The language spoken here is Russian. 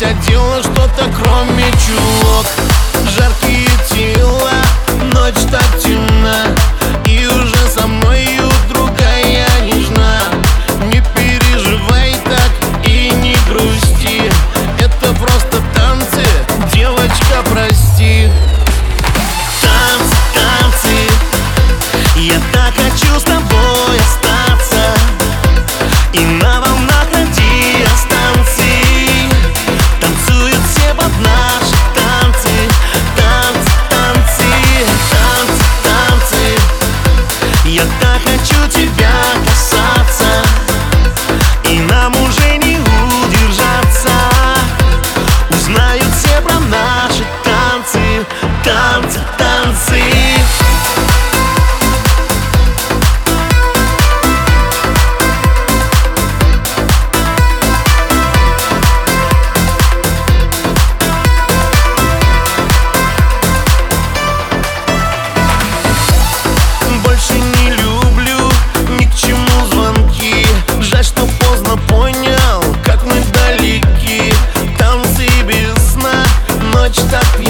Хотя делала что-то кроме чулок. Жаркие тела, ночь так темна, и уже со мною другая нежна. Не переживай так и не грусти, это просто танцы, девочка, прости. Танцы, танцы, я так хочу с тобой остаться и на волнах радиостанций танцуют все под наши танцы. Танцы, танцы, танцы, танцы, я так хочу тебя касаться, и нам уже не удержаться. Узнают все про наши танцы. Танцы, танцы. Больше не люблю ни к чему звонки. Жаль, что поздно понял, как мы далеки. Танцы без сна, ночь так